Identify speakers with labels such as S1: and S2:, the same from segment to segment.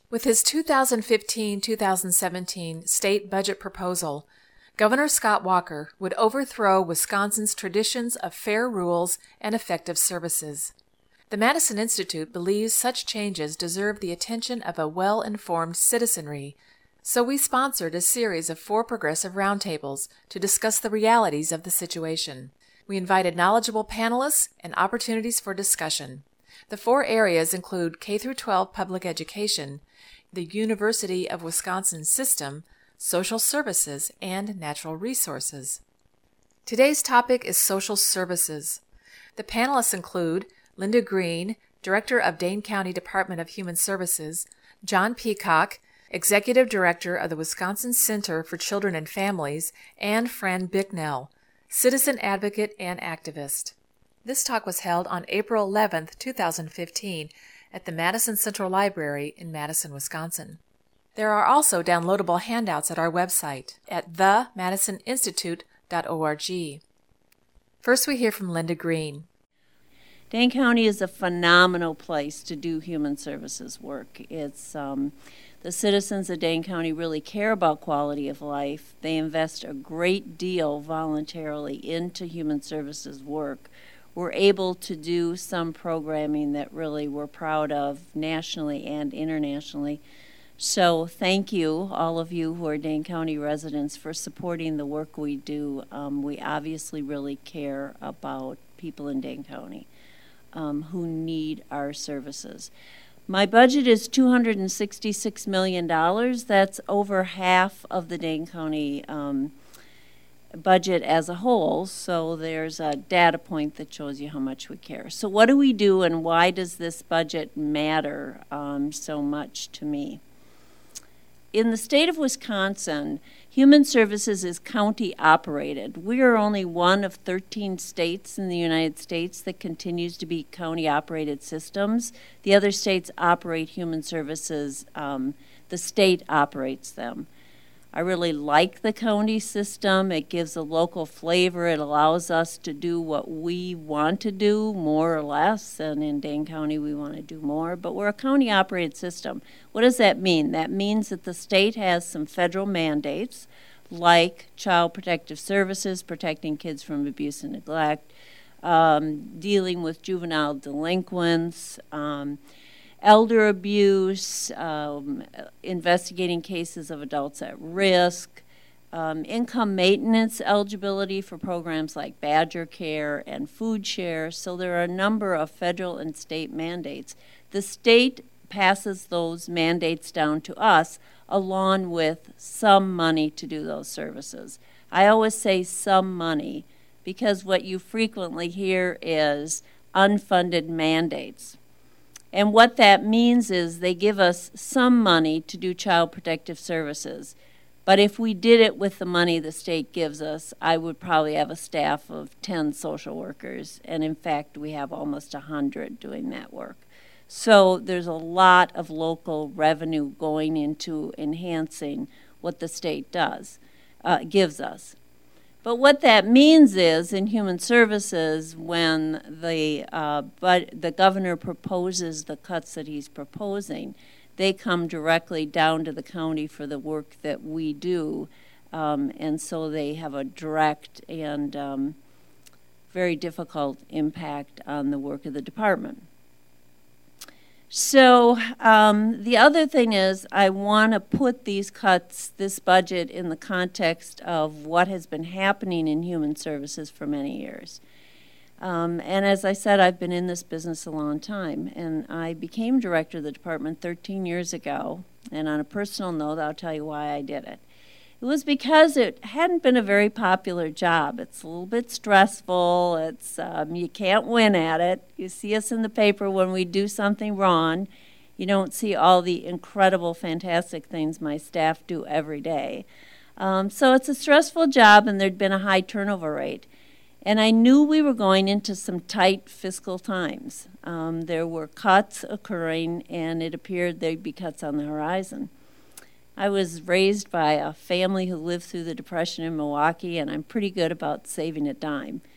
S1: With his 2015-2017 state budget proposal, Governor Scott Walker would overthrow Wisconsin's traditions of fair rules and effective services. The Madison Institute believes such changes deserve the attention of a well-informed citizenry, so we sponsored a series of 4 progressive roundtables to discuss the realities of the situation. We invited knowledgeable panelists and opportunities for discussion. The 4 areas include K-12 public education, the University of Wisconsin system, social services, and natural resources. Today's topic is social services. The panelists include Linda Green, Director of Dane County Department of Human Services, John Peacock, Executive Director of the Wisconsin Center for Children and Families, and Fran Bicknell, citizen advocate and activist. This talk was held on April 11, 2015, at the Madison Central Library in Madison, Wisconsin. There are also downloadable handouts at our website at themadisoninstitute.org. First, we hear from Linda Green.
S2: Dane County is a phenomenal place to do human services work. It's the citizens of Dane County really care about quality of life. They invest a great deal voluntarily into human services work. We're able to do some programming that really we're proud of nationally and internationally. So thank you, all of you who are Dane County residents, for supporting the work we do. We obviously really care about people in Dane County who need our services. My budget is $266 million. That's over half of the Dane County budget as a whole, so there's a data point that shows you how much we care. So what do we do, and why does this budget matter so much to me? In the state of Wisconsin, Human Services is county operated. We are only one of 13 states in the United States that continues to be county operated systems. The other states operate human services. The state operates them. I really like the county system. It gives a local flavor. It allows us to do what we want to do, more or less, and in Dane County we want to do more, but we're a county-operated system. What does that mean? That means that the state has some federal mandates, like Child Protective Services, protecting kids from abuse and neglect, dealing with juvenile delinquents, elder abuse, investigating cases of adults at risk, income maintenance eligibility for programs like Badger Care and Food Share. So there are a number of federal and state mandates. The state passes those mandates down to us along with some money to do those services. I always say some money because what you frequently hear is unfunded mandates. And what that means is they give us some money to do child protective services. But if we did it with the money the state gives us, I would probably have a staff of 10 social workers. And in fact, we have almost 100 doing that work. So there's a lot of local revenue going into enhancing what the state gives us. But what that means is, in human services, when the governor proposes the cuts that he's proposing, they come directly down to the county for the work that we do, and so they have a direct and very difficult impact on the work of the department. So the other thing is I want to put these cuts, this budget, in the context of what has been happening in human services for many years. And as I said, I've been in this business a long time, and I became director of the department 13 years ago. And on a personal note, I'll tell you why I did it. It was because it hadn't been a very popular job. It's a little bit stressful. It's you can't win at it. You see us in the paper when we do something wrong. You don't see all the incredible, fantastic things my staff do every day. So it's a stressful job, and there'd been a high turnover rate. And I knew we were going into some tight fiscal times. There were cuts occurring, and it appeared there'd be cuts on the horizon. I was raised by a family who lived through the Depression in Milwaukee, and I'm pretty good about saving a dime.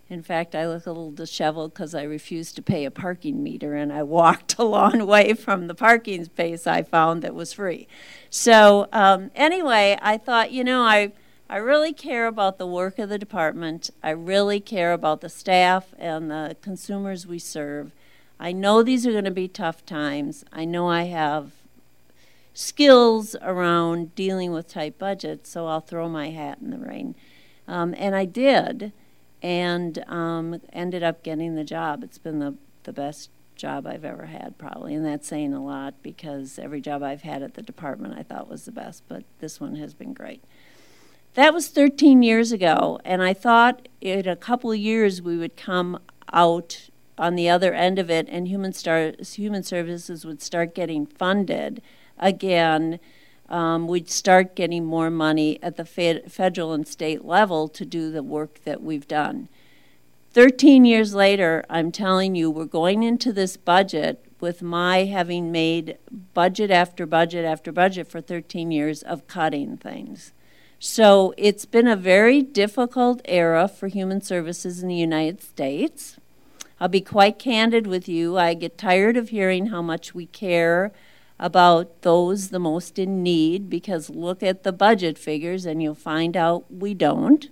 S2: In fact, I look a little disheveled because I refused to pay a parking meter, and I walked a long way from the parking space I found that was free. So anyway, I thought, I really care about the work of the department. I really care about the staff and the consumers we serve. I know these are going to be tough times. I know I have skills around dealing with tight budgets, so I'll throw my hat in the ring. And I did, and ended up getting the job. It's been the best job I've ever had, probably, and that's saying a lot because every job I've had at the department I thought was the best, but this one has been great. That was 13 years ago, and I thought in a couple of years we would come out on the other end of it and human services would start getting funded again. We'd start getting more money at the federal and state level to do the work that we've done. 13 years later, I'm telling you, we're going into this budget with my having made budget after budget after budget for 13 years of cutting things. So it's been a very difficult era for human services in the United States. I'll be quite candid with you. I get tired of hearing how much we care about those the most in need, because look at the budget figures and you'll find out we don't.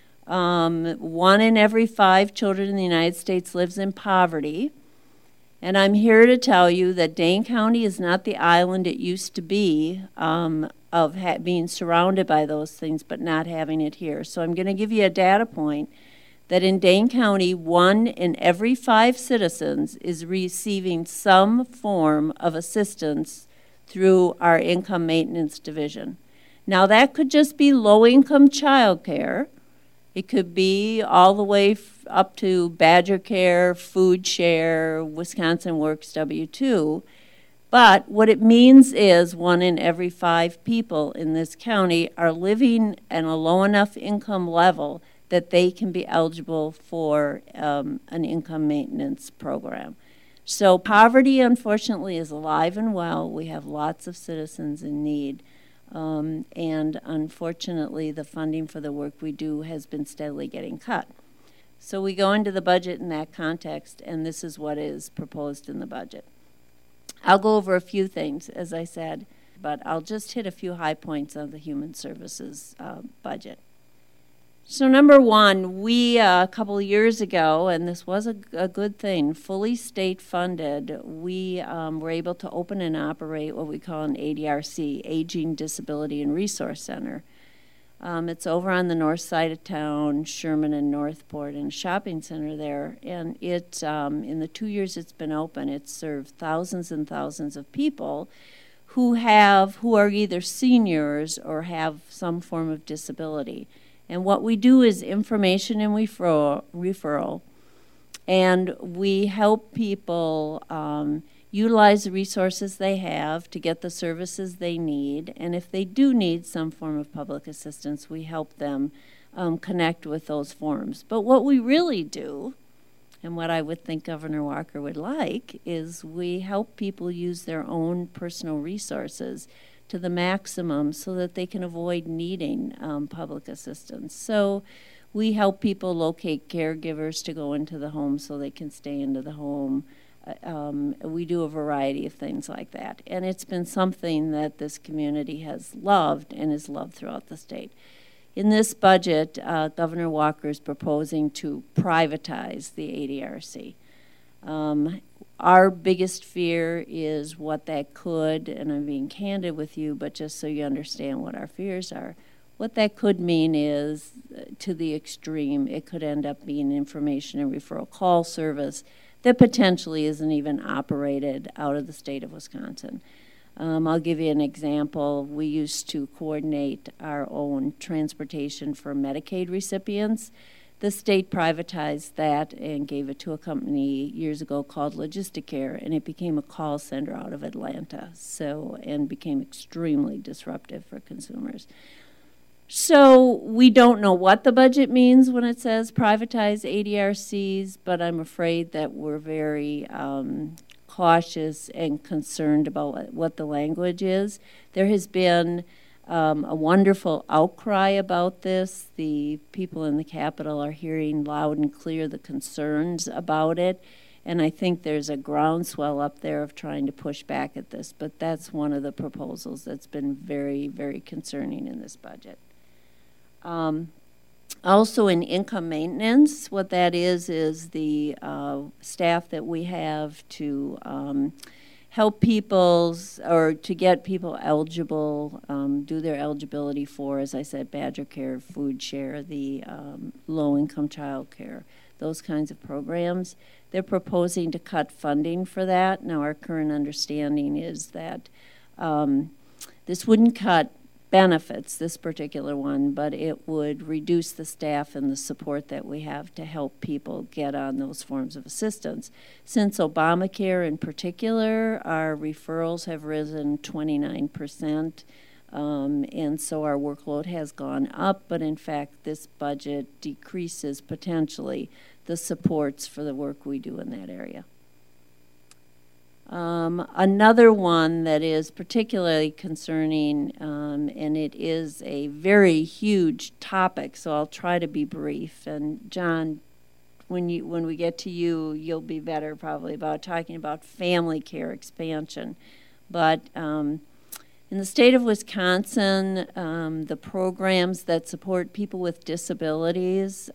S2: 1 in every 5 children in the United States lives in poverty. And I'm here to tell you that Dane County is not the island it used to be of being surrounded by those things but not having it here. So I'm going to give you a data point that in Dane County, 1 in every 5 citizens is receiving some form of assistance through our income maintenance division. Now, that could just be low-income child care. It could be all the way up to Badger Care, Food Share, Wisconsin Works W-2. But what it means is 1 in every 5 people in this county are living at a low enough income level that they can be eligible for an income maintenance program. So poverty, unfortunately, is alive and well. We have lots of citizens in need. And unfortunately, the funding for the work we do has been steadily getting cut. So we go into the budget in that context, and this is what is proposed in the budget. I'll go over a few things, as I said, but I'll just hit a few high points of the human services budget. So number one, we a couple of years ago, and this was a good thing, fully state funded, we were able to open and operate what we call an ADRC, Aging, Disability, and Resource Center. It's over on the north side of town, Sherman and Northport, and a shopping center there. And it, in the 2 years it's been open, it's served thousands and thousands of people who are either seniors or have some form of disability. And what we do is information and referral, and we help people utilize the resources they have to get the services they need. And if they do need some form of public assistance, we help them connect with those forms. But what we really do, and what I would think Governor Walker would like, is we help people use their own personal resources to the maximum so that they can avoid needing public assistance. So we help people locate caregivers to go into the home so they can stay into the home. We do a variety of things like that. And it's been something that this community has loved and is loved throughout the state. In this budget, Governor Walker is proposing to privatize the ADRC. Our biggest fear is what that could, and I'm being candid with you, but just so you understand what our fears are, what that could mean is, to the extreme, it could end up being an information and referral call service that potentially isn't even operated out of the state of Wisconsin. I'll give you an example. We used to coordinate our own transportation for Medicaid recipients. The state privatized that and gave it to a company years ago called Logisticare, and it became a call center out of Atlanta, and became extremely disruptive for consumers. So we don't know what the budget means when it says privatize ADRCs, but I'm afraid that we're very cautious and concerned about what the language is. There has been a wonderful outcry about this. The people in the Capitol are hearing loud and clear the concerns about it, and I think there's a groundswell up there of trying to push back at this, but that's one of the proposals that's been very, very concerning in this budget. Also in income maintenance, what that is the staff that we have to help people or to get people eligible, do their eligibility for, as I said, Badger Care, Food Share, the low-income child care, those kinds of programs. They're proposing to cut funding for that. Now, our current understanding is that this wouldn't cut benefits, this particular one, but it would reduce the staff and the support that we have to help people get on those forms of assistance. Since Obamacare in particular, our referrals have risen 29%, and so our workload has gone up, but in fact this budget decreases potentially the supports for the work we do in that area. Another one that is particularly concerning, and it is a very huge topic, so I'll try to be brief. And John, when we get to you, you'll be better probably about talking about family care expansion. But in the state of Wisconsin, the programs that support people with disabilities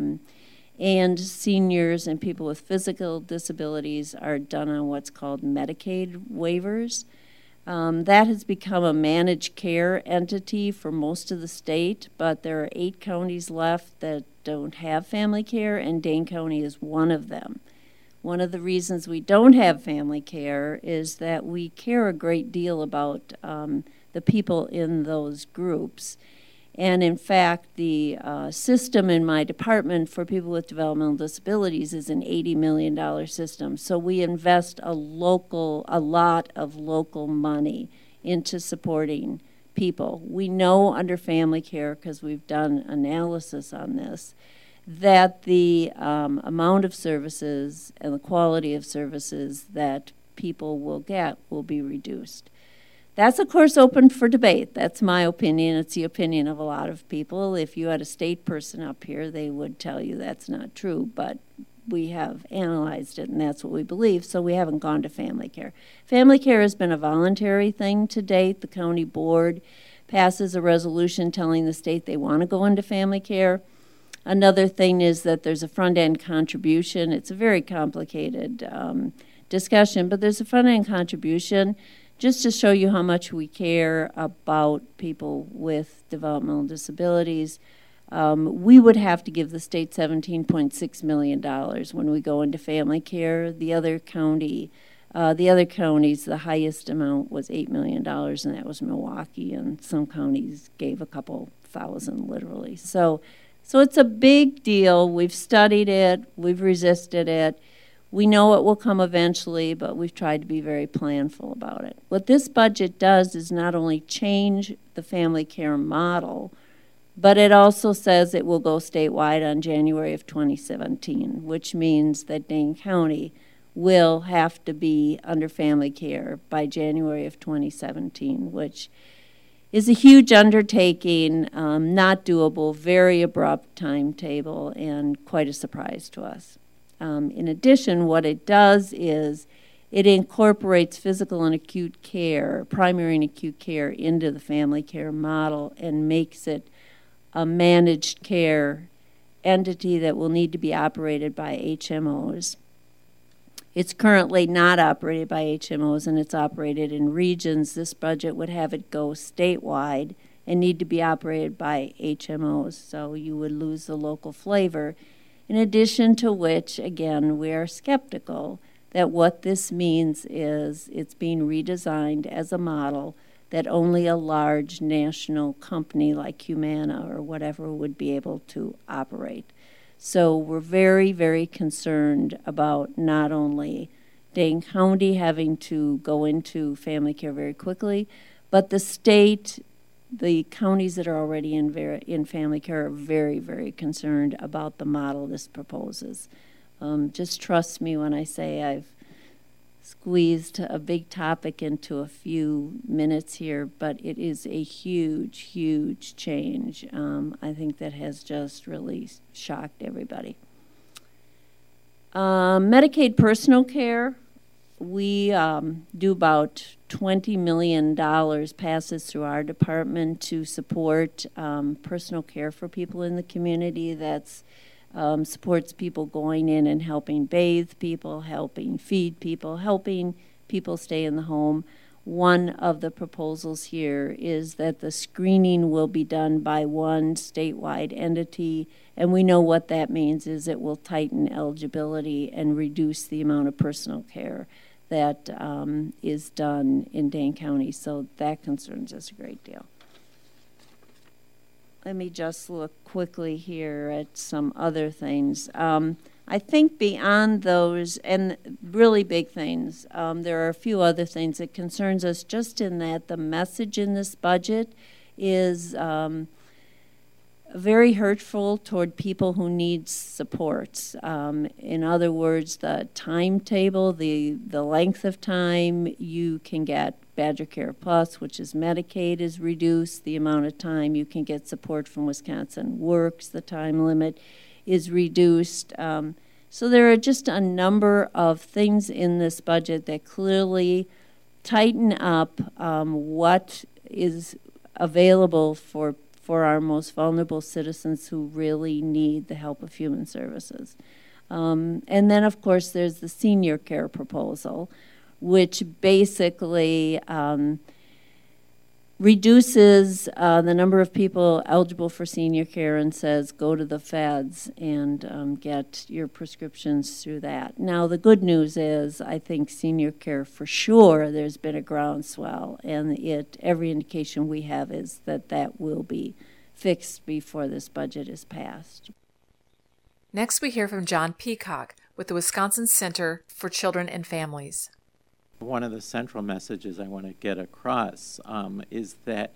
S2: and seniors and people with physical disabilities are done on what's called Medicaid waivers. That has become a managed care entity for most of the state, but there are 8 counties left that don't have family care, and Dane County is one of them. One of the reasons we don't have family care is that we care a great deal about the people in those groups. And in fact, the system in my department for people with developmental disabilities is an $80 million system. So we invest a lot of local money into supporting people. We know under family care, because we've done analysis on this, that the amount of services and the quality of services that people will get will be reduced. That's, of course, open for debate. That's my opinion. It's the opinion of a lot of people. If you had a state person up here, they would tell you that's not true, but we have analyzed it, and that's what we believe, so we haven't gone to family care. Family care has been a voluntary thing to date. The county board passes a resolution telling the state they want to go into family care. Another thing is that there's a front-end contribution. It's a very complicated discussion, but there's a front-end contribution just to show you how much we care about people with developmental disabilities. We would have to give the state $17.6 million when we go into family care. The other counties, the highest amount was $8 million, and that was Milwaukee, and some counties gave a couple thousand, literally. So it's a big deal. We've studied it. We've resisted it. We know it will come eventually, but we've tried to be very planful about it. What this budget does is not only change the family care model, but it also says it will go statewide on January of 2017, which means that Dane County will have to be under family care by January of 2017, which is a huge undertaking, not doable, very abrupt timetable, and quite a surprise to us. In addition, what it does is it incorporates physical and acute care, primary and acute care, into the family care model and makes it a managed care entity that will need to be operated by HMOs. It's currently not operated by HMOs, and it's operated in regions. This budget would have it go statewide and need to be operated by HMOs, so you would lose the local flavor. In addition to which, again, we are skeptical that what this means is it's being redesigned as a model that only a large national company like Humana or whatever would be able to operate. So we're very, very concerned about not only Dane County having to go into family care very quickly, but the state, the counties that are already in family care are very, very concerned about the model this proposes. Just trust me when I say I've squeezed a big topic into a few minutes here, but it is a huge, huge change. I think that has just really shocked everybody. Medicaid personal care, we do about $20 million passes through our department to support personal care for people in the community. That's supports people going in and helping bathe people, helping feed people, helping people stay in the home. One of the proposals here is that the screening will be done by one statewide entity, and we know what that means is it will tighten eligibility and reduce the amount of personal care that is done in Dane County, so that concerns us a great deal. Let me just look quickly here at some other things. I think beyond those, and really big things, there are a few other things that concerns us just in that the message in this budget is very hurtful toward people who need supports. In other words, the timetable, the length of time you can get Badger Care Plus, which is Medicaid, is reduced. The amount of time you can get support from Wisconsin Works, the time limit is reduced. So there are just a number of things in this budget that clearly tighten up what is available for our most vulnerable citizens who really need the help of human services. And then, of course, there's the senior care proposal, which basically reduces the number of people eligible for senior care and says go to the feds and get your prescriptions through that. Now, the good news is I think senior care for sure there's been a groundswell, and every indication we have is that that will be fixed before this budget is passed.
S1: Next, we hear from John Peacock with the Wisconsin Center for Children and Families.
S3: One of the central messages I want to get across is that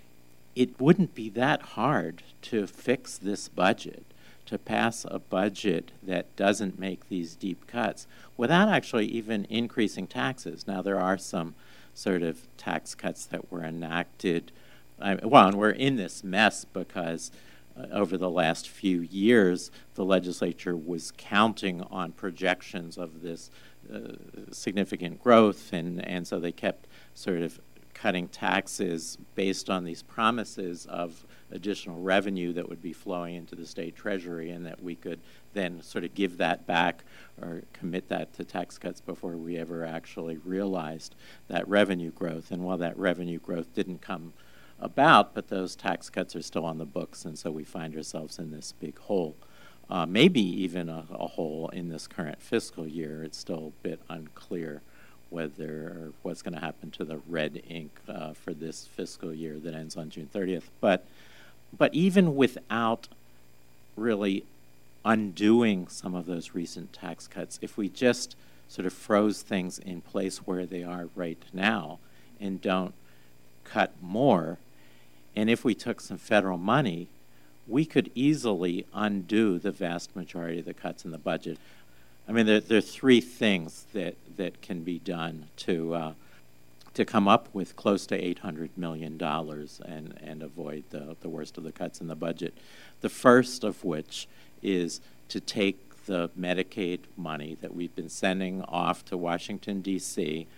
S3: it wouldn't be that hard to fix this budget, to pass a budget that doesn't make these deep cuts without actually even increasing taxes. Now, there are some sort of tax cuts that were enacted. And we're in this mess because over the last few years, the legislature was counting on projections of this significant growth, and so they kept sort of cutting taxes based on these promises of additional revenue that would be flowing into the state treasury, and that we could then sort of give that back or commit that to tax cuts before we ever actually realized that revenue growth. And while that revenue growth didn't come about, but those tax cuts are still on the books, and so we find ourselves in this big hole. Maybe even a hole in this current fiscal year. It's still a bit unclear whether what's going to happen to the red ink for this fiscal year that ends on June 30th. But even without really undoing some of those recent tax cuts, if we just sort of froze things in place where they are right now and don't cut more, and if we took some federal money, we could easily undo the vast majority of the cuts in the budget. I mean, there are three things that can be done to come up with close to $800 million and avoid the worst of the cuts in the budget. The first of which is to take the Medicaid money that we've been sending off to Washington, D.C.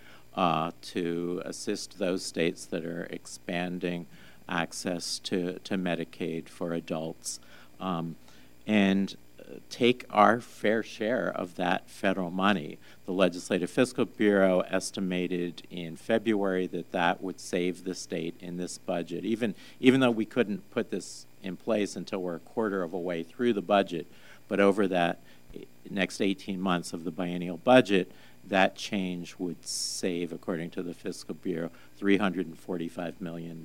S3: To assist those states that are expanding access to Medicaid for adults, and take our fair share of that federal money. The Legislative Fiscal Bureau estimated in February that would save the state in this budget, even though we couldn't put this in place until we're a quarter of a way through the budget. But over that next 18 months of the biennial budget, that change would save, according to the Fiscal Bureau, $345 million.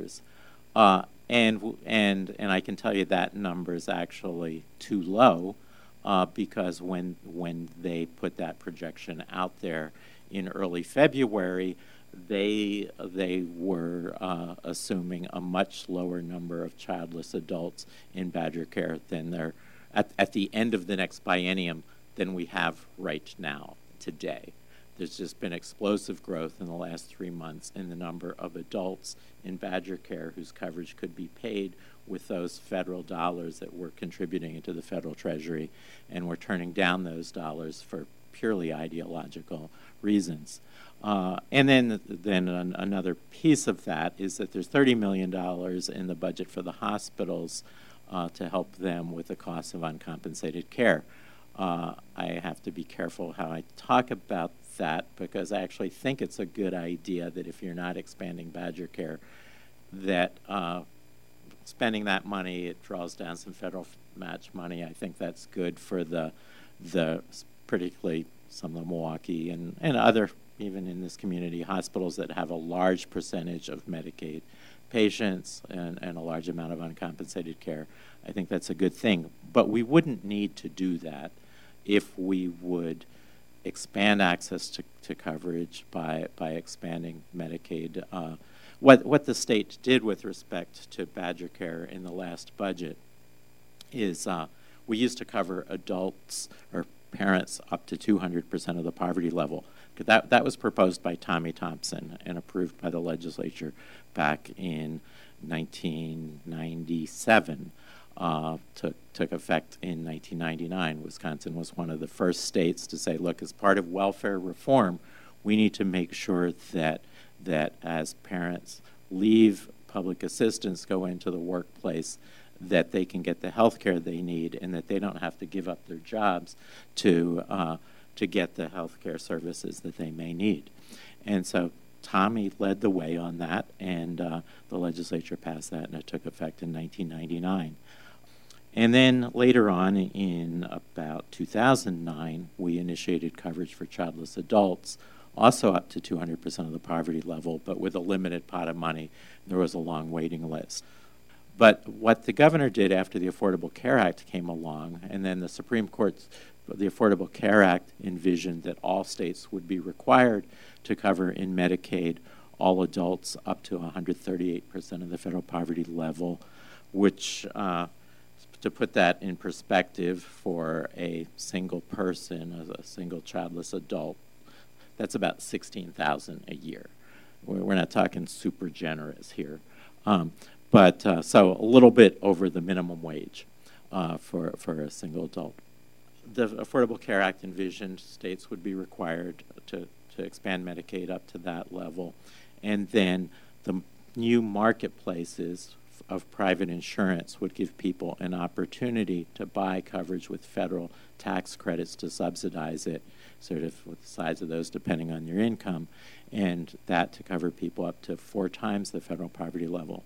S3: And I can tell you that number is actually too low because when they put that projection out there in early February, they were assuming a much lower number of childless adults in Badger Care than they're at the end of the next biennium than we have right now today. there's just been explosive growth in the last 3 months in the number of adults in Badger Care whose coverage could be paid with those federal dollars that we're contributing into the federal treasury, and we're turning down those dollars for purely ideological reasons. And then another piece of that is that there's $30 million in the budget for the hospitals to help them with the cost of uncompensated care. I have to be careful how I talk about that, because I actually think it's a good idea that if you're not expanding Badger Care, that spending that money, it draws down some federal match money. I think that's good for the particularly some of the Milwaukee and other, even in this community, hospitals that have a large percentage of Medicaid patients and a large amount of uncompensated care. I think that's a good thing. But we wouldn't need to do that if we would expand access to coverage by expanding Medicaid. What the state did with respect to Badger Care in the last budget is we used to cover adults or parents up to 200% of the poverty level. That was proposed by Tommy Thompson and approved by the legislature back in 1997. Took effect in 1999. Wisconsin was one of the first states to say, look, as part of welfare reform, we need to make sure that as parents leave public assistance, go into the workplace, that they can get the health care they need and that they don't have to give up their jobs to get the health care services that they may need. And so Tommy led the way on that, and the legislature passed that, and it took effect in 1999. And then later on, in about 2009, we initiated coverage for childless adults, also up to 200% of the poverty level, but with a limited pot of money. There was a long waiting list. But what the governor did after the Affordable Care Act came along, and then the Supreme Court's the Affordable Care Act envisioned that all states would be required to cover in Medicaid all adults up to 138% of the federal poverty level, which, to put that in perspective, for a single person, a single childless adult, that's about $16,000 a year. We're not talking super generous here. But so a little bit over the minimum wage for a single adult. The Affordable Care Act envisioned states would be required to expand Medicaid up to that level. And then the new marketplaces of private insurance would give people an opportunity to buy coverage with federal tax credits to subsidize it, sort of with the size of those depending on your income, and that to cover people up to 4 times the federal poverty level.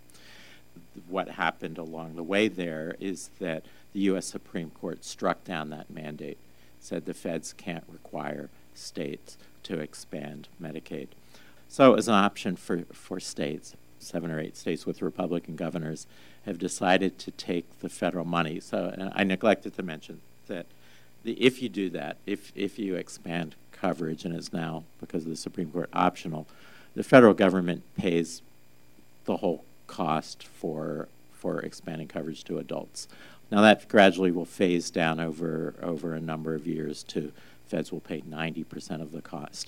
S3: What happened along the way there is that the U.S. Supreme Court struck down that mandate, said the feds can't require states to expand Medicaid. So as an option for states, 7 or 8 states with Republican governors have decided to take the federal money. So and I neglected to mention that if you do that, if you expand coverage, and it's now, because of the Supreme Court, optional, the federal government pays the whole cost for expanding coverage to adults. Now that gradually will phase down over a number of years to feds will pay 90% of the cost.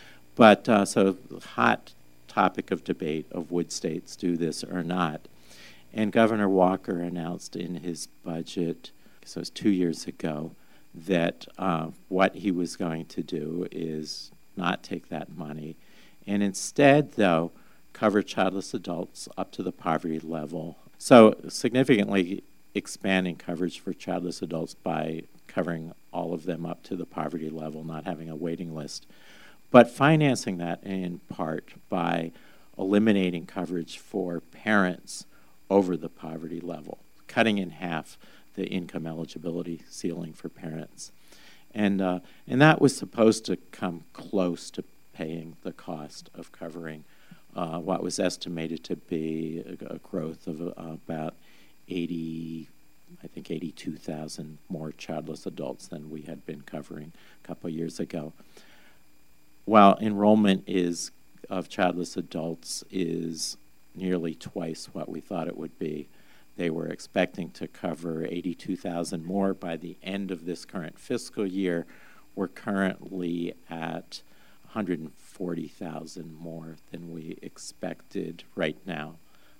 S3: But so hot topic of debate of would states do this or not. And Governor Walker announced in his budget, so it was 2 years ago, that what he was going to do is not take that money, and instead, though, cover childless adults up to the poverty level. So significantly expanding coverage for childless adults by covering all of them up to the poverty level, not having a waiting list. But financing that in part by eliminating coverage for parents over the poverty level, cutting in half the income eligibility ceiling for parents. And that was supposed to come close to paying the cost of covering what was estimated to be a growth of about 82,000 more childless adults than we had been covering a couple of years ago. While enrollment of childless adults is nearly twice what we thought it would be, they were expecting to cover 82,000 more by the end of this current fiscal year. We're currently at 140,000 more than we expected right now,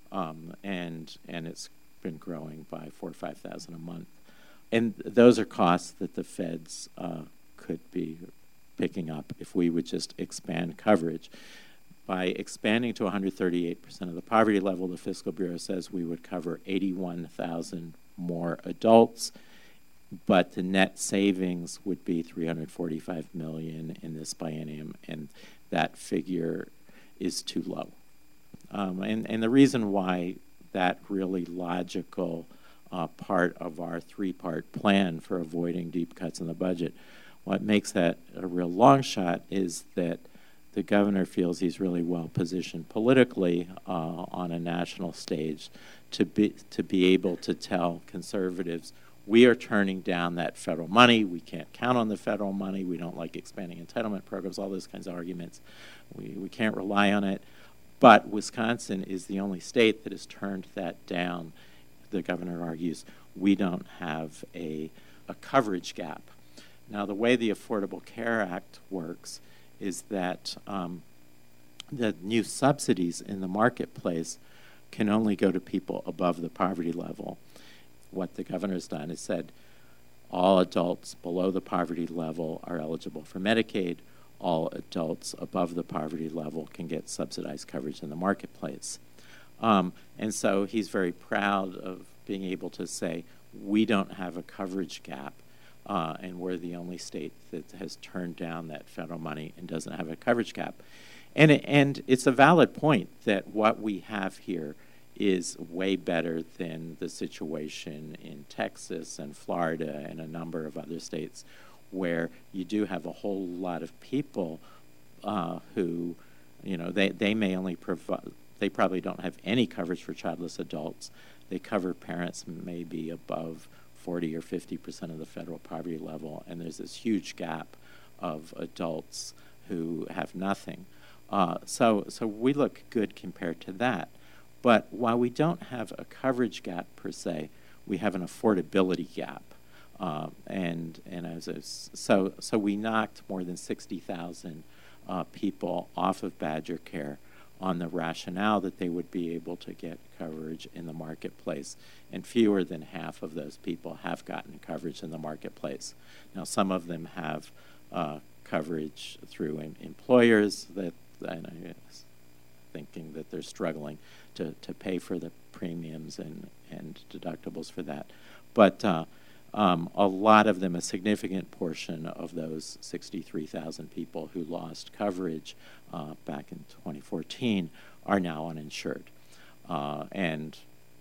S3: and it's been growing by 4,000 or 5,000 a month. And those are costs that the feds could be picking up if we would just expand coverage. By expanding to 138% of the poverty level, the Fiscal Bureau says we would cover 81,000 more adults, but the net savings would be $345 million in this biennium, and that figure is too low. And the reason why that really logical part of our three-part plan for avoiding deep cuts in the budget, what makes that a real long shot is that the governor feels he's really well positioned politically on a national stage to be able to tell conservatives, we are turning down that federal money. We can't count on the federal money. We don't like expanding entitlement programs, all those kinds of arguments. We can't rely on it. But Wisconsin is the only state that has turned that down. The governor argues we don't have a coverage gap. Now, the way the Affordable Care Act works is that the new subsidies in the marketplace can only go to people above the poverty level. What the governor's done is said all adults below the poverty level are eligible for Medicaid. All adults above the poverty level can get subsidized coverage in the marketplace. And so he's very proud of being able to say, we don't have a coverage gap, and we're the only state that has turned down that federal money and doesn't have a coverage gap. And it's a valid point that what we have here is way better than the situation in Texas and Florida and a number of other states where you do have a whole lot of people who, they may only provide, they probably don't have any coverage for childless adults. They cover parents maybe above 40 or 50% of the federal poverty level, and there's this huge gap of adults who have nothing. So we look good compared to that. But while we don't have a coverage gap per se, we have an affordability gap. So we knocked more than 60,000 people off of Badger Care on the rationale that they would be able to get coverage in the marketplace. And fewer than half of those people have gotten coverage in the marketplace. Now, some of them have coverage through employers that, thinking that they're struggling to pay for the premiums and deductibles for that. But a lot of them, a significant portion of those 63,000 people who lost coverage back in 2014 are now uninsured and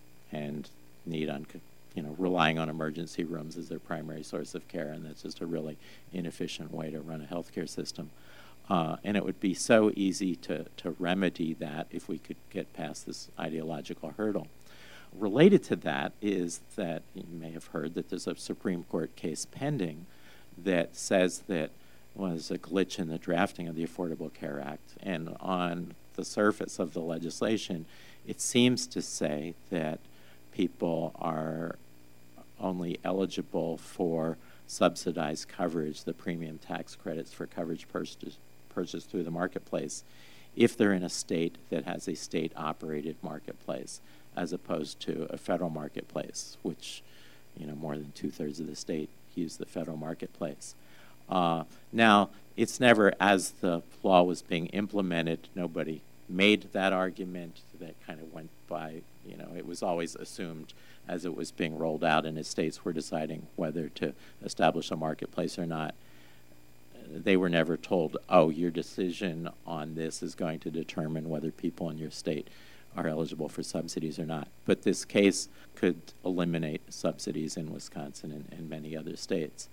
S3: need relying on emergency rooms as their primary source of care, and that's just a really inefficient way to run a healthcare system. And it would be so easy to remedy that if we could get past this ideological hurdle. Related to that is that you may have heard that there's a Supreme Court case pending that says that was a glitch in the drafting of the Affordable Care Act. And on the surface of the legislation, it seems to say that people are only eligible for subsidized coverage, the premium tax credits for coverage purchased through the marketplace, if they're in a state that has a state-operated marketplace, as opposed to a federal marketplace, which, more than 2/3 of the state use the federal marketplace. Now, it's never, as the law was being implemented, nobody made that argument. That kind of went by, it was always assumed as it was being rolled out and as states were deciding whether to establish a marketplace or not. They were never told, your decision on this is going to determine whether people in your state are eligible for subsidies or not. But this case could eliminate subsidies in Wisconsin and many other states.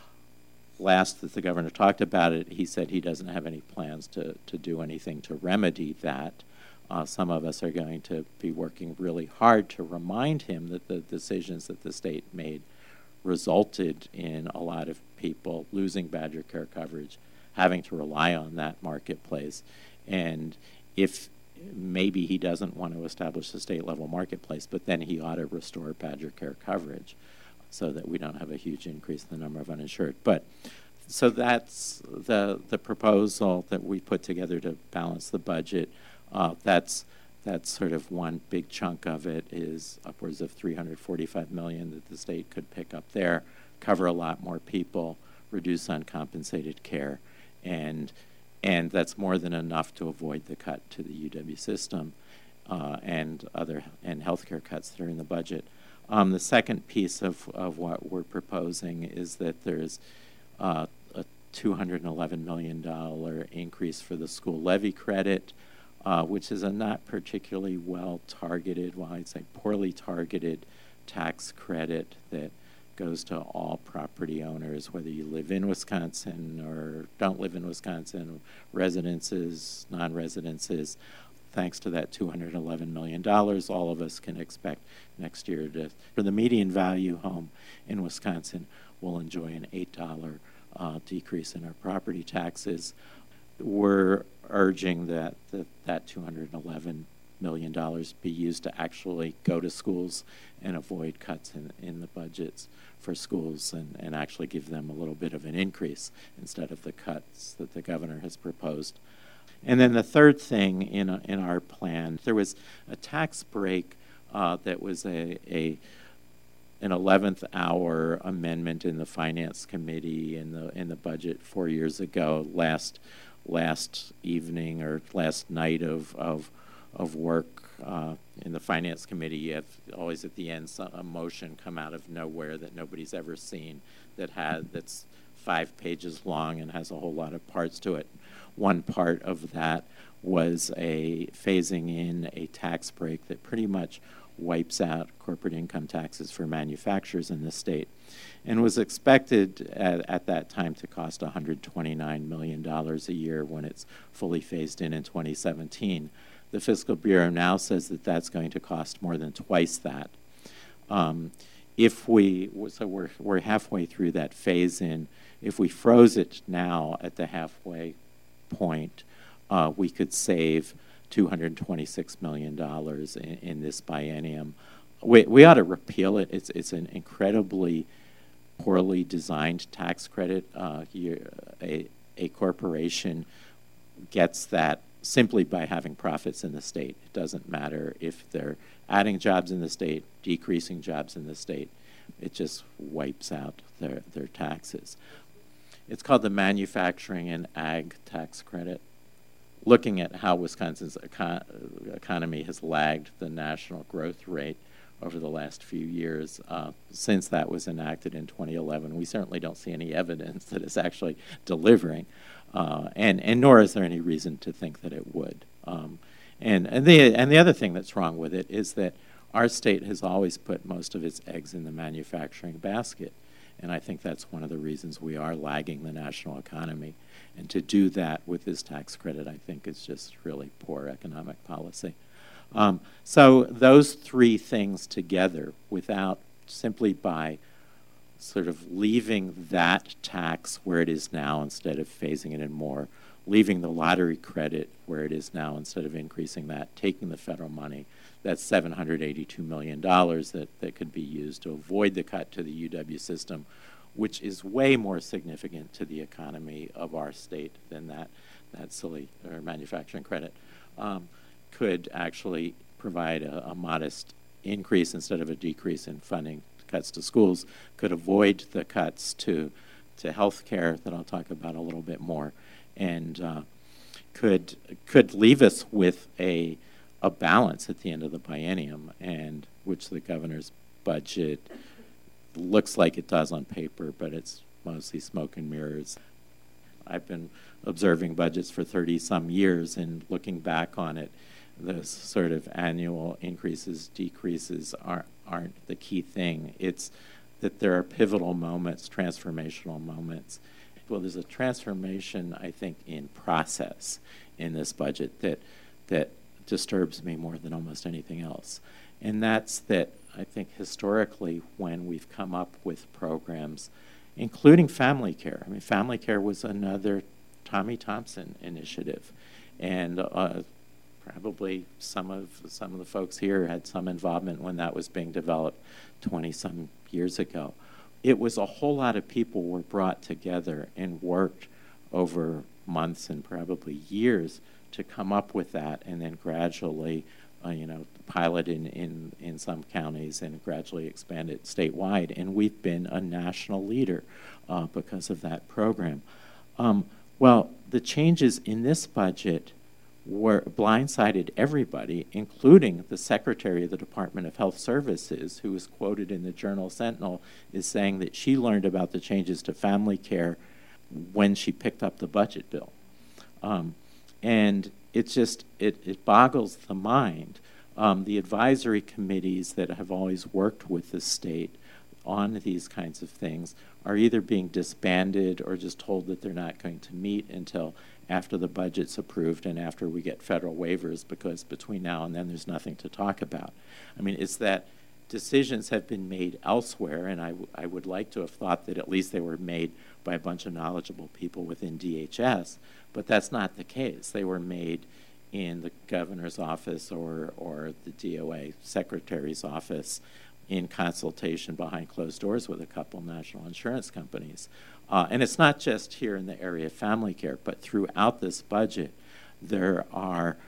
S3: Last that the governor talked about it, he said he doesn't have any plans to do anything to remedy that. Some of us are going to be working really hard to remind him that the decisions that the state made resulted in a lot of people losing Badger Care coverage, having to rely on that marketplace. And if maybe he doesn't want to establish a state-level marketplace, but then he ought to restore Badger Care coverage so that we don't have a huge increase in the number of uninsured. But So that's the proposal that we put together to balance the budget. That's sort of one big chunk of it is upwards of $345 million that the state could pick up there, cover a lot more people, reduce uncompensated care, and that's more than enough to avoid the cut to the UW system and healthcare cuts that are in the budget. The second piece of what we're proposing is that there's a $211 million increase for the school levy credit, which is a not particularly well-targeted, well, I'd say poorly targeted tax credit that goes to all property owners, whether you live in Wisconsin or don't live in Wisconsin, residences, non-residences. Thanks to that $211 million, all of us can expect next year for the median value home in Wisconsin will enjoy an $8 decrease in our property taxes. We're urging that $211 million be used to actually go to schools and avoid cuts in the budgets for schools and actually give them a little bit of an increase instead of the cuts that the governor has proposed. And then the third thing in our plan, there was a tax break that was an 11th hour amendment in the Finance Committee in the budget 4 years ago. Last evening or last night of work in the Finance Committee, you have always at the end a motion come out of nowhere that nobody's ever seen that's 5 pages long and has a whole lot of parts to it. One part of that was phasing in a tax break that pretty much wipes out corporate income taxes for manufacturers in the state, and was expected at that time to cost $129 million a year when it's fully phased in 2017. The Fiscal Bureau now says that that's going to cost more than twice that. We're halfway through that phase in. If we froze it now at the halfway point, we could save $226 million in this biennium. We ought to repeal it. It's an incredibly poorly designed tax credit. A corporation gets that simply by having profits in the state. It doesn't matter if they're adding jobs in the state, decreasing jobs in the state. It just wipes out their taxes. It's called the Manufacturing and Ag Tax Credit. Looking at how Wisconsin's economy has lagged the national growth rate over the last few years, since that was enacted in 2011, we certainly don't see any evidence that it's actually delivering, and nor is there any reason to think that it would. And the other thing that's wrong with it is that our state has always put most of its eggs in the manufacturing basket. And I think that's one of the reasons we are lagging the national economy. And to do that with this tax credit, I think, is just really poor economic policy. So those three things together, without simply by sort of leaving that tax where it is now instead of phasing it in more, leaving the lottery credit where it is now instead of increasing that, taking the federal money, that's $782 million that could be used to avoid the cut to the UW system, which is way more significant to the economy of our state than that silly manufacturing credit, could actually provide a modest increase instead of a decrease in funding cuts to schools, could avoid the cuts to health care that I'll talk about a little bit more, and could leave us with a balance at the end of the biennium, and which the governor's budget looks like it does on paper, but it's mostly smoke and mirrors. I've been observing budgets for 30-some years, and looking back on it, those sort of annual increases, decreases aren't the key thing. It's that there are pivotal moments, transformational moments. Well, there's a transformation, I think, in process in this budget that disturbs me more than almost anything else. And that's that I think historically when we've come up with programs, including family care. I mean, family care was another Tommy Thompson initiative. And probably some of the folks here had some involvement when that was being developed 20-some years ago. it was a whole lot of people were brought together and worked over months and probably years to come up with that, and then gradually, pilot in some counties and gradually expand it statewide. And we've been a national leader because of that program. Well, the changes in this budget were blindsided everybody, including the Secretary of the Department of Health Services, who was quoted in the Journal Sentinel as saying that she learned about the changes to family care when she picked up the budget bill. And it's just, it boggles the mind. The advisory committees that have always worked with the state on these kinds of things are either being disbanded or just told that they're not going to meet until after the budget's approved and after we get federal waivers, because between now and then there's nothing to talk about. I mean, it's that decisions have been made elsewhere, and I would like to have thought that at least they were made by a bunch of knowledgeable people within DHS, but that's not the case. They were made in the governor's office or the DOA secretary's office in consultation behind closed doors with a couple national insurance companies. And it's not just here in the area of family care, but throughout this budget, there are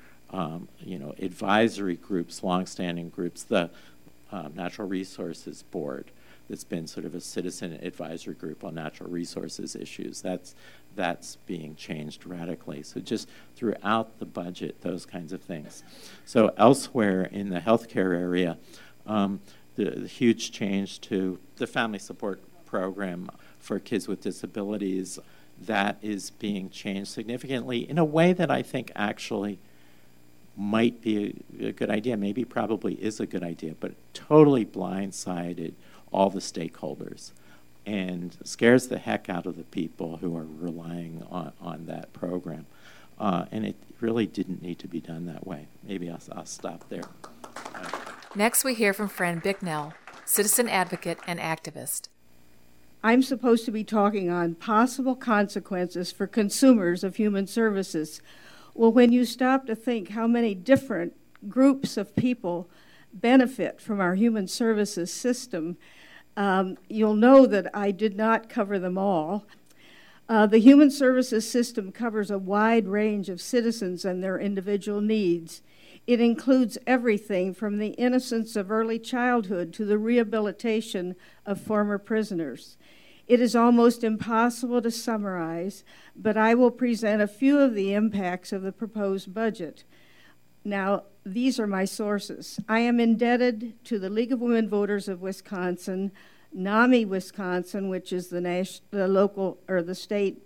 S3: advisory groups, longstanding groups, the Natural Resources Board, that's been sort of a citizen advisory group on natural resources issues. That's being changed radically. So just throughout the budget, those kinds of things. So elsewhere in the healthcare area, the huge change to the family support program for kids with disabilities, that is being changed significantly in a way that I think actually might be a good idea, maybe probably is a good idea, but totally blindsided all the stakeholders and scares the heck out of the people who are relying on that program. And it really didn't need to be done that way. Maybe I'll stop there.
S1: Next, we hear from Fran Bicknell, citizen advocate and activist.
S4: I'm supposed to be talking on possible consequences for consumers of human services. Well, when you stop to think how many different groups of people benefit from our human services system, you'll know that I did not cover them all. The human services system covers a wide range of citizens and their individual needs. It includes everything from the innocence of early childhood to the rehabilitation of former prisoners. It is almost impossible to summarize, but I will present a few of the impacts of the proposed budget. Now, these are my sources. I am indebted to the League of Women Voters of Wisconsin, NAMI Wisconsin, which is the local or the state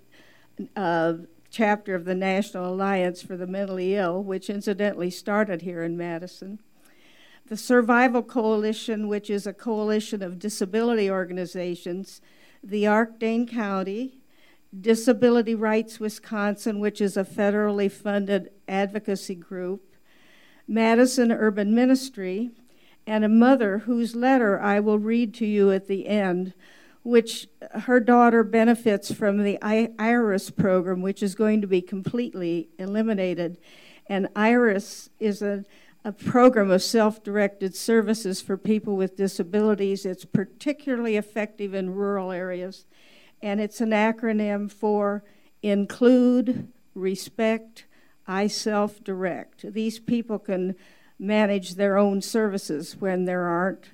S4: chapter of the National Alliance for the Mentally Ill, which incidentally started here in Madison. The Survival Coalition, which is a coalition of disability organizations, the Arc-Dane County, Disability Rights Wisconsin, which is a federally funded advocacy group, Madison Urban Ministry, and a mother whose letter I will read to you at the end, which her daughter benefits from the IRIS program, which is going to be completely eliminated. And IRIS is a program of self-directed services for people with disabilities. It's particularly effective in rural areas, and it's an acronym for Include, Respect, I Self-Direct. These people can manage their own services when there aren't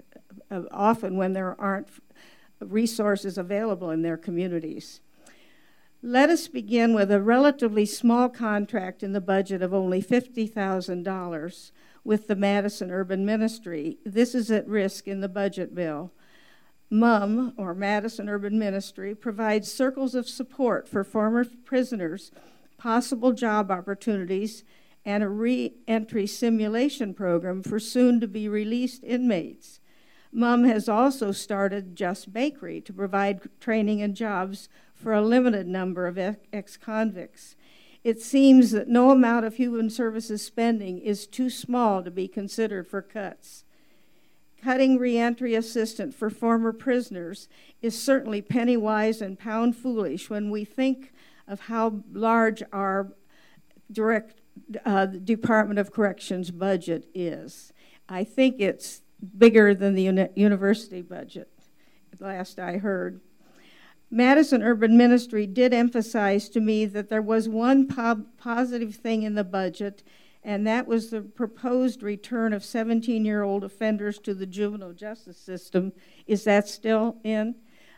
S4: resources available in their communities. Let us begin with a relatively small contract in the budget of only $50,000 with the Madison Urban Ministry. This is at risk in the budget bill. MUM, or Madison Urban Ministry, provides circles of support for former prisoners, possible job opportunities, and a re-entry simulation program for soon-to-be-released inmates. MUM has also started Just Bakery to provide training and jobs for a limited number of ex-convicts. It seems that no amount of human services spending is too small to be considered for cuts. Cutting reentry assistance for former prisoners is certainly penny-wise and pound-foolish when we think of how large our Department of Corrections budget is. I think it's bigger than the university budget. last I heard. Madison Urban Ministry did emphasize to me that there was one positive thing in the budget, and that was the proposed return of 17-year-old offenders to the juvenile justice system. Is that still in?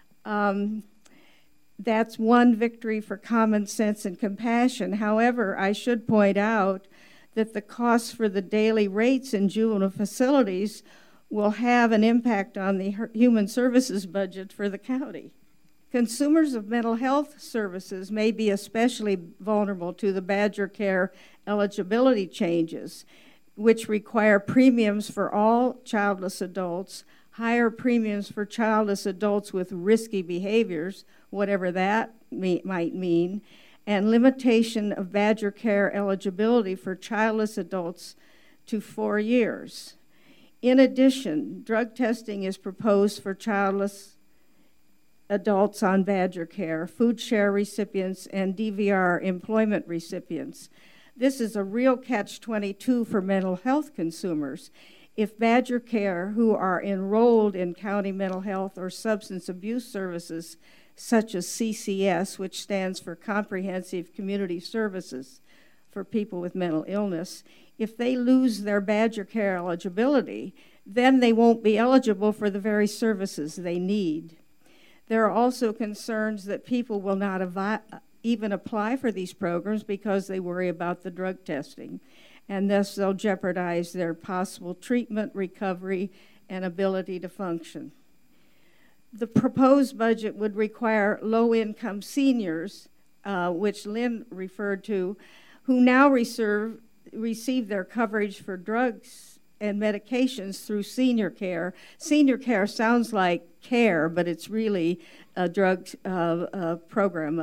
S4: That's one victory for common sense and compassion. However, I should point out that the costs for the daily rates in juvenile facilities will have an impact on the human services budget for the county. Consumers of mental health services may be especially vulnerable to the Badger Care eligibility changes, which require premiums for all childless adults, higher premiums for childless adults with risky behaviors, whatever that might mean, and limitation of Badger Care eligibility for childless adults to 4 years. In addition, drug testing is proposed for childless adults on Badger Care, food share recipients, and DVR employment recipients. This is a real catch-22 for mental health consumers. If Badger Care, who are enrolled in county mental health or substance abuse services, such as CCS, which stands for Comprehensive Community Services for people with mental illness, if they lose their Badger Care eligibility, then they won't be eligible for the very services they need. There are also concerns that people will not even apply for these programs because they worry about the drug testing, and thus they'll jeopardize their possible treatment, recovery, and ability to function. The proposed budget would require low-income seniors, which Lynn referred to, who now receive their coverage for drugs and medications through senior care. Senior care sounds like care, but it's really a drug program,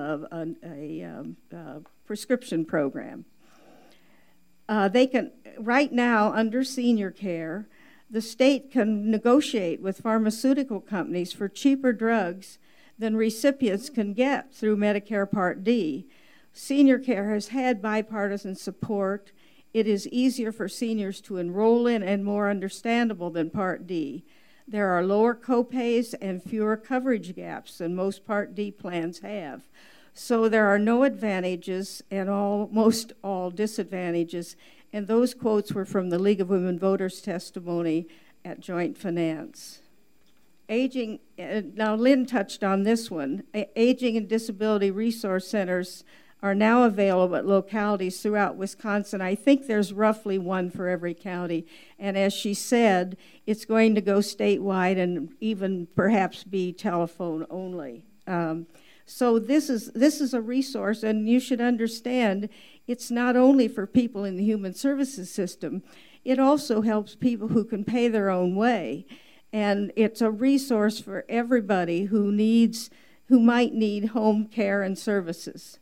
S4: a prescription program. They can, right now, under senior care, the state can negotiate with pharmaceutical companies for cheaper drugs than recipients can get through Medicare Part D. Senior care has had bipartisan support. It is easier for seniors to enroll in and more understandable than Part D. There are lower copays and fewer coverage gaps than most Part D plans have. So there are no advantages and almost all disadvantages, and those quotes were from the League of Women Voters testimony at Joint Finance. Aging, now Lynn touched on this one, aging and disability resource centers are now available at localities throughout Wisconsin. I think there's roughly one for every county. And as she said, it's going to go statewide and even perhaps be telephone only. So this is a resource, and you should understand it's not only for people in the human services system, it also helps people who can pay their own way. And it's a resource for everybody who might need home care and services.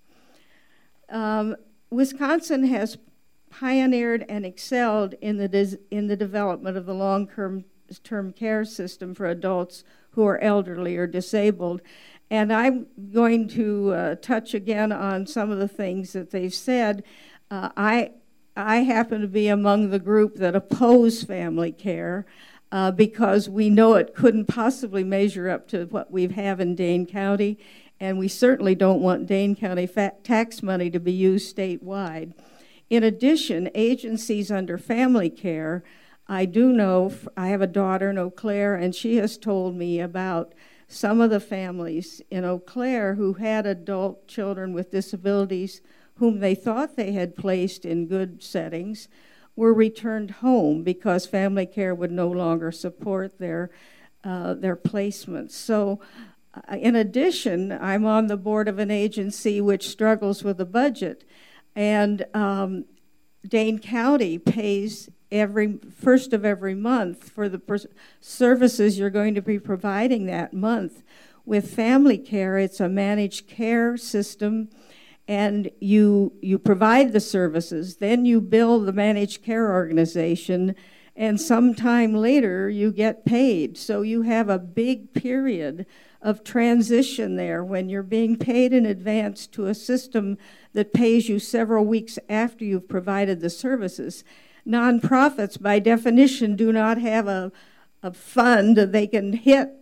S4: Wisconsin has pioneered and excelled in the development of the long-term care system for adults who are elderly or disabled. And I'm going to touch again on some of the things that they've said. I happen to be among the group that oppose family care because we know it couldn't possibly measure up to what we have in Dane County. And we certainly don't want Dane County tax money to be used statewide. In addition, agencies under family care, I do know, I have a daughter in Eau Claire, and she has told me about some of the families in Eau Claire who had adult children with disabilities whom they thought they had placed in good settings were returned home because family care would no longer support their placements. So, in addition, I'm on the board of an agency which struggles with a budget, and Dane County pays every first of every month for the services you're going to be providing that month. With family care, it's a managed care system, and you provide the services, then you bill the managed care organization, and sometime later you get paid. So you have a big period of transition there when you're being paid in advance to a system that pays you several weeks after you've provided the services. Nonprofits, by definition, do not have a fund that they can hit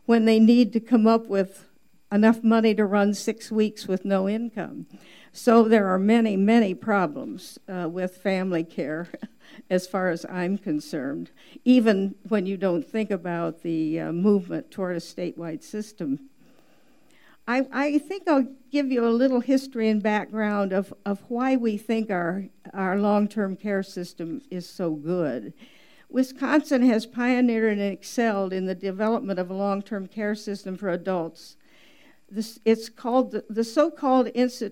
S4: when they need to come up with enough money to run 6 weeks with no income. So there are many, many problems with family care as far as I'm concerned, even when you don't think about the movement toward a statewide system. I think I'll give you a little history and background of why we think our long-term care system is so good. Wisconsin has pioneered and excelled in the development of a long-term care system for adults. It's called the so-called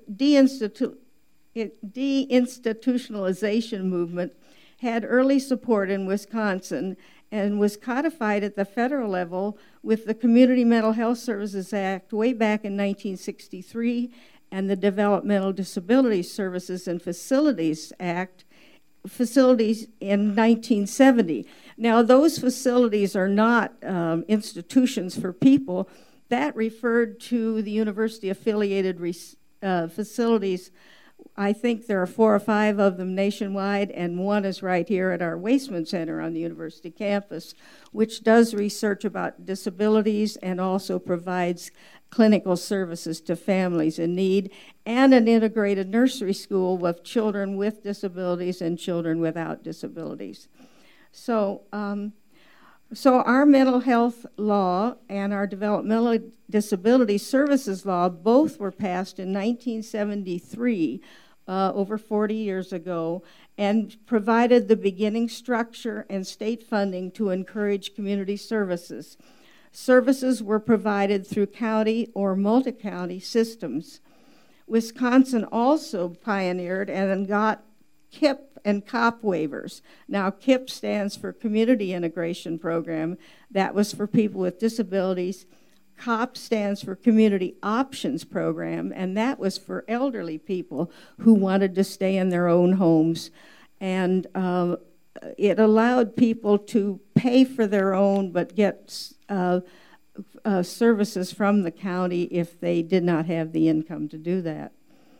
S4: deinstitutionalization movement had early support in Wisconsin and was codified at the federal level with the Community Mental Health Services Act way back in 1963 and the Developmental Disability Services and Facilities Act in 1970. Now, those facilities are not institutions for people. That referred to the university-affiliated facilities. I think there are 4 or 5 of them nationwide, and one is right here at our Wasteman Center on the university campus, which does research about disabilities and also provides clinical services to families in need, and an integrated nursery school with children with disabilities and children without disabilities. So our mental health law and our developmental disability services law both were passed in 1973, over 40 years ago, and provided the beginning structure and state funding to encourage community services. Services were provided through county or multi-county systems. Wisconsin also pioneered and got KIP and COP waivers. Now, KIP stands for Community Integration Program. That was for people with disabilities. COP stands for Community Options Program, and that was for elderly people who wanted to stay in their own homes. And it allowed people to pay for their own but get services from the county if they did not have the income to do that.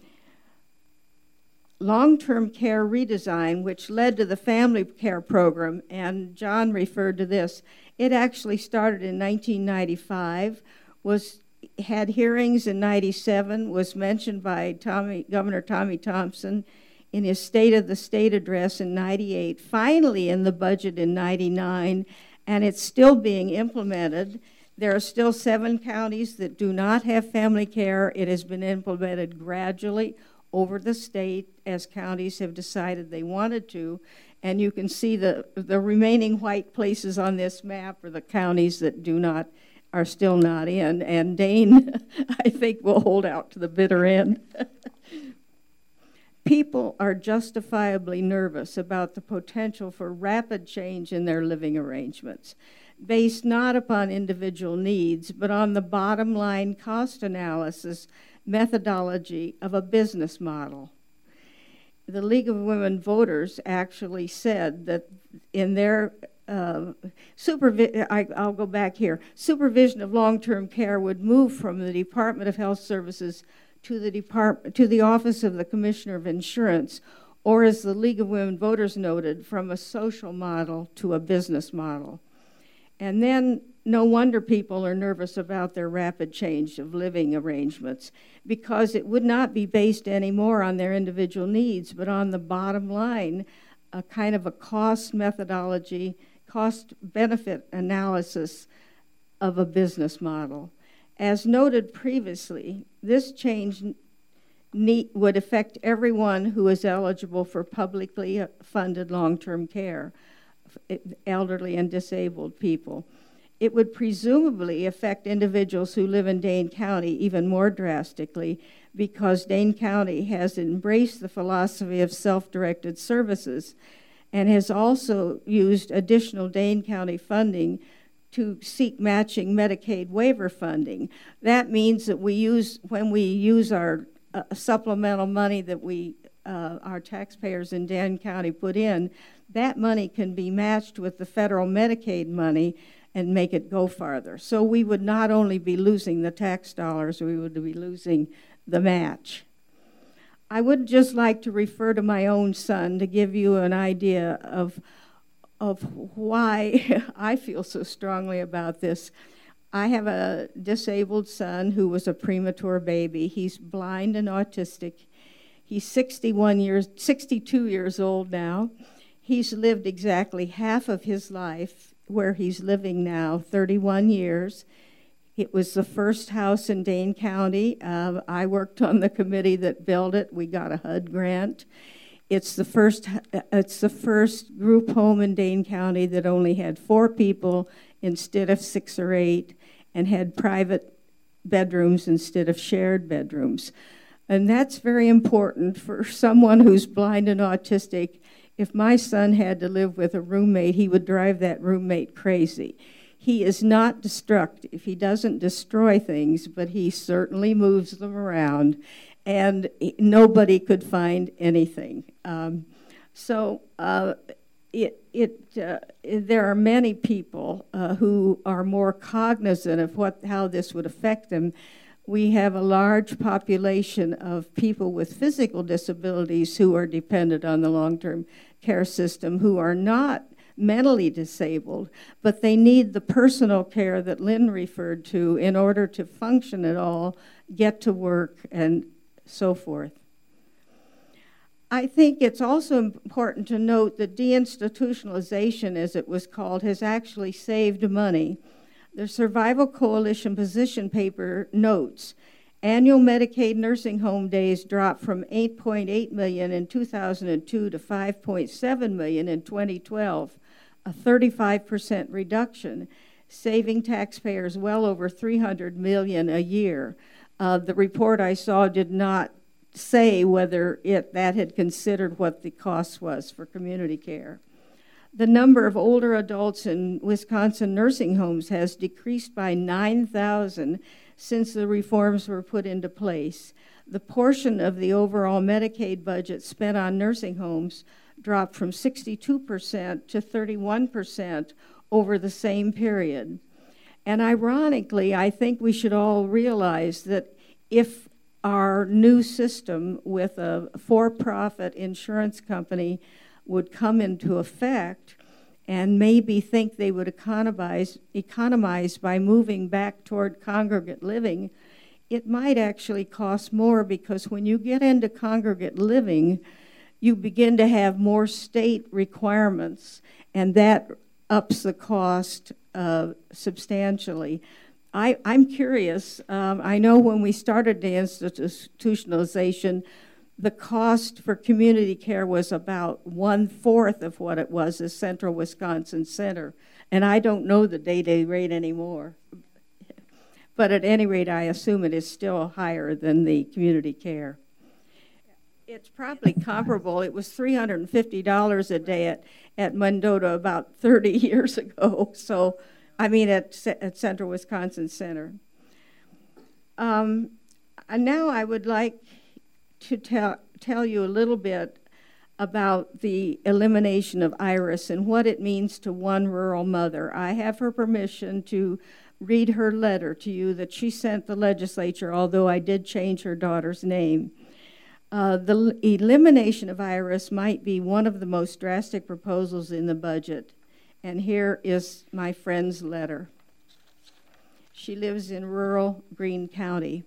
S4: Long-term care redesign, which led to the family care program, and John referred to this, it actually started in 1995, had hearings in 97, was mentioned by Governor Tommy Thompson in his State of the State address in 98, finally in the budget in 99, and it's still being implemented. There are still 7 counties that do not have family care. It has been implemented gradually over the state as counties have decided they wanted to. And you can see the remaining white places on this map are the counties that are still not in. And Dane, I think, will hold out to the bitter end. People are justifiably nervous about the potential for rapid change in their living arrangements, based not upon individual needs, but on the bottom line cost analysis methodology of a business model. The League of Women Voters actually said that in their I'll go back here. Supervision of long-term care would move from the Department of Health Services to the Office of the Commissioner of Insurance, or as the League of Women Voters noted, from a social model to a business model. And then no wonder people are nervous about their rapid change of living arrangements, because it would not be based anymore on their individual needs, but on the bottom line, a kind of a cost methodology, cost-benefit analysis of a business model. As noted previously, this change would affect everyone who is eligible for publicly funded long-term care, elderly and disabled people. It would presumably affect individuals who live in Dane County even more drastically, because Dane County has embraced the philosophy of self-directed services and has also used additional Dane County funding to seek matching Medicaid waiver funding. That means that when we use our supplemental money that our taxpayers in Dane County put in, that money can be matched with the federal Medicaid money and make it go farther. So we would not only be losing the tax dollars, we would be losing the match. I would just like to refer to my own son to give you an idea of why I feel so strongly about this. I have a disabled son who was a premature baby. He's blind and autistic. He's 62 years old now. He's lived exactly half of his life where he's living now, 31 years. It was the first house in Dane County. I worked on the committee that built it. We got a HUD grant. It's the first group home in Dane County that only had 4 people instead of 6 or 8, and had private bedrooms instead of shared bedrooms. And that's very important for someone who's blind and autistic. If my son had to live with a roommate, he would drive that roommate crazy. He is not destructive. He doesn't destroy things, but he certainly moves them around, and nobody could find anything. There are many people who are more cognizant of how this would affect them. We have a large population of people with physical disabilities who are dependent on the long-term care system, who are not mentally disabled, but they need the personal care that Lynn referred to in order to function at all, get to work, and so forth. I think it's also important to note that deinstitutionalization, as it was called, has actually saved money. The Survival Coalition position paper notes annual Medicaid nursing home days dropped from 8.8 million in 2002 to 5.7 million in 2012, a 35% reduction, saving taxpayers well over $300 million a year. The report I saw did not say whether that had considered what the cost was for community care. The number of older adults in Wisconsin nursing homes has decreased by 9,000 since the reforms were put into place. The portion of the overall Medicaid budget spent on nursing homes dropped from 62% to 31% over the same period. And ironically, I think we should all realize that if our new system with a for-profit insurance company would come into effect and maybe think they would economize by moving back toward congregate living, it might actually cost more, because when you get into congregate living, you begin to have more state requirements, and that ups the cost substantially. I'm curious. I know when we started the institutionalization, the cost for community care was about 1/4 of what it was as Central Wisconsin Center. And I don't know the day-to-day rate anymore. But at any rate, I assume it is still higher than the community care. It's probably comparable. It was $350 a day at Mendota about 30 years ago. So, I mean, at Central Wisconsin Center. And now I would like to tell you a little bit about the elimination of IRIS and what it means to one rural mother. I have her permission to read her letter to you that she sent the legislature, although I did change her daughter's name. The elimination of IRIS might be one of the most drastic proposals in the budget. And here is my friend's letter. She lives in rural Greene County.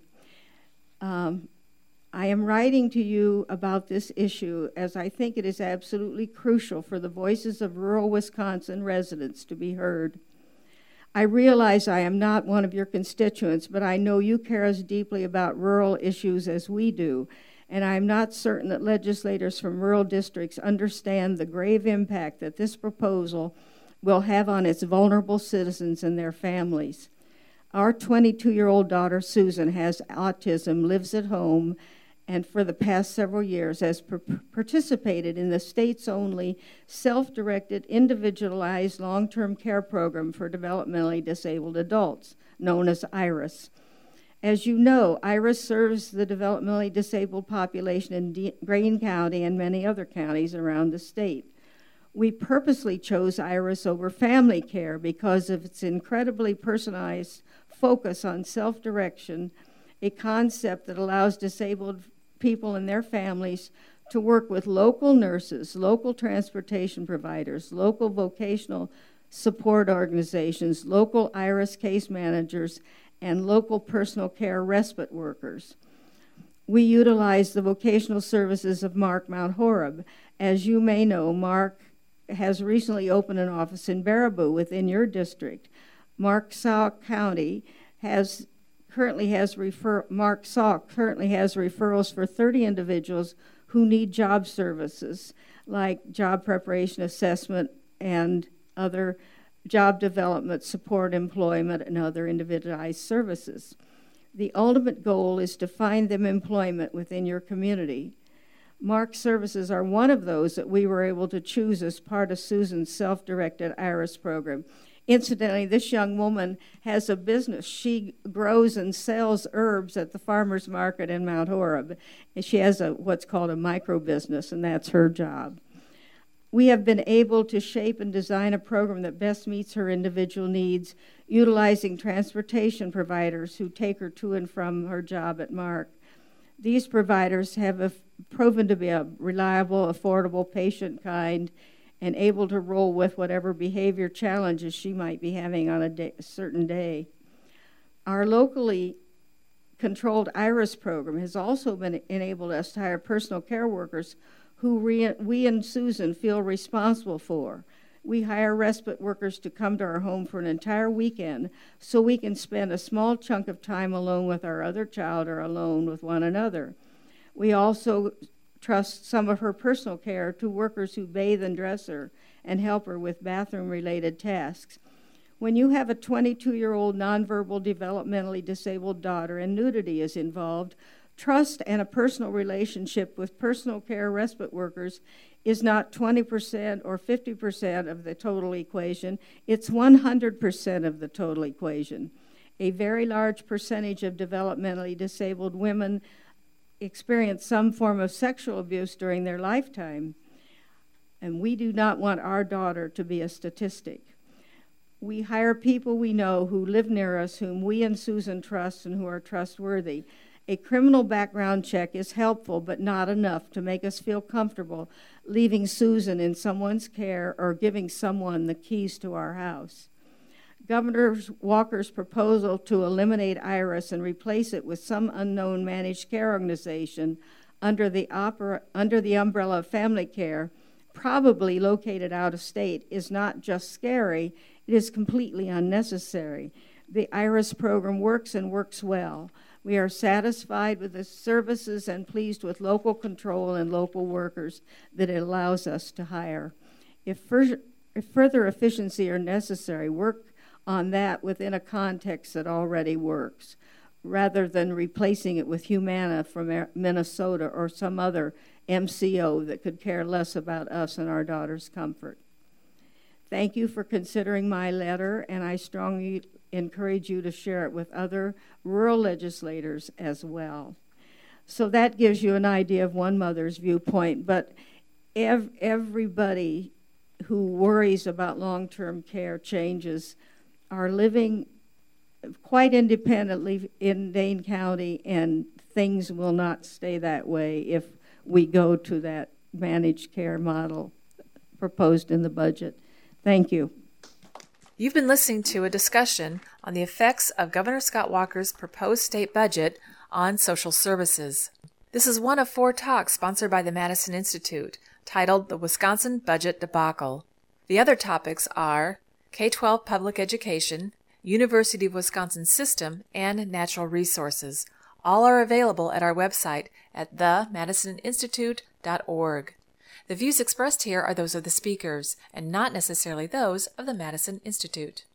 S4: I am writing to you about this issue as I think it is absolutely crucial for the voices of rural Wisconsin residents to be heard. I realize I am not one of your constituents, but I know you care as deeply about rural issues as we do, and I am not certain that legislators from rural districts understand the grave impact that this proposal will have on its vulnerable citizens and their families. Our 22-year-old daughter, Susan, has autism, lives at home, and for the past several years has participated in the state's only self-directed, individualized long-term care program for developmentally disabled adults, known as IRIS. As you know, IRIS serves the developmentally disabled population in Greene County and many other counties around the state. We purposely chose IRIS over family care because of its incredibly personalized focus on self-direction, a concept that allows disabled people and their families to work with local nurses, local transportation providers, local vocational support organizations, local IRIS case managers, and local personal care respite workers. We utilize the vocational services of Mark Mount Horeb. As you may know, Mark has recently opened an office in Baraboo within your district. Mark Sauk County currently has referrals for 30 individuals who need job services like job preparation, assessment, and other job development, support, employment, and other individualized services. The ultimate goal is to find them employment within your community. Mark's services are one of those that we were able to choose as part of Susan's self-directed IRIS program. Incidentally, this young woman has a business. She grows and sells herbs at the farmer's market in Mount Horeb. And she has what's called a micro business, and that's her job. We have been able to shape and design a program that best meets her individual needs, utilizing transportation providers who take her to and from her job at Mark. These providers have proven to be a reliable, affordable, patient, kind, and able to roll with whatever behavior challenges she might be having on a certain day. Our locally controlled IRIS program has also enabled us to hire personal care workers who we and Susan feel responsible for. We hire respite workers to come to our home for an entire weekend so we can spend a small chunk of time alone with our other child or alone with one another. We also trust some of her personal care to workers who bathe and dress her and help her with bathroom-related tasks. When you have a 22-year-old nonverbal developmentally disabled daughter and nudity is involved, trust and a personal relationship with personal care respite workers is not 20% or 50% of the total equation, it's 100% of the total equation. A very large percentage of developmentally disabled women experience some form of sexual abuse during their lifetime, and we do not want our daughter to be a statistic. We hire people we know who live near us, whom we and Susan trust and who are trustworthy. A criminal background check is helpful, but not enough to make us feel comfortable leaving Susan in someone's care or giving someone the keys to our house. Governor Walker's proposal to eliminate IRIS and replace it with some unknown managed care organization under the umbrella of family care, probably located out of state, is not just scary, it is completely unnecessary. The IRIS program works and works well. We are satisfied with the services and pleased with local control and local workers that it allows us to hire. If further efficiency are necessary, work on that within a context that already works, rather than replacing it with Humana from Minnesota or some other MCO that could care less about us and our daughter's comfort. Thank you for considering my letter, and I strongly encourage you to share it with other rural legislators as well. So that gives you an idea of one mother's viewpoint, but everybody who worries about long-term care changes are living quite independently in Dane County, and things will not stay that way if we go to that managed care model proposed in the budget. Thank you.
S1: You've been listening to a discussion on the effects of Governor Scott Walker's proposed state budget on social services. This is one of 4 talks sponsored by the Madison Institute, titled The Wisconsin Budget Debacle. The other topics are K-12 public education, University of Wisconsin system, and natural resources. All are available at our website at themadisoninstitute.org. The views expressed here are those of the speakers, and not necessarily those of the Madison Institute.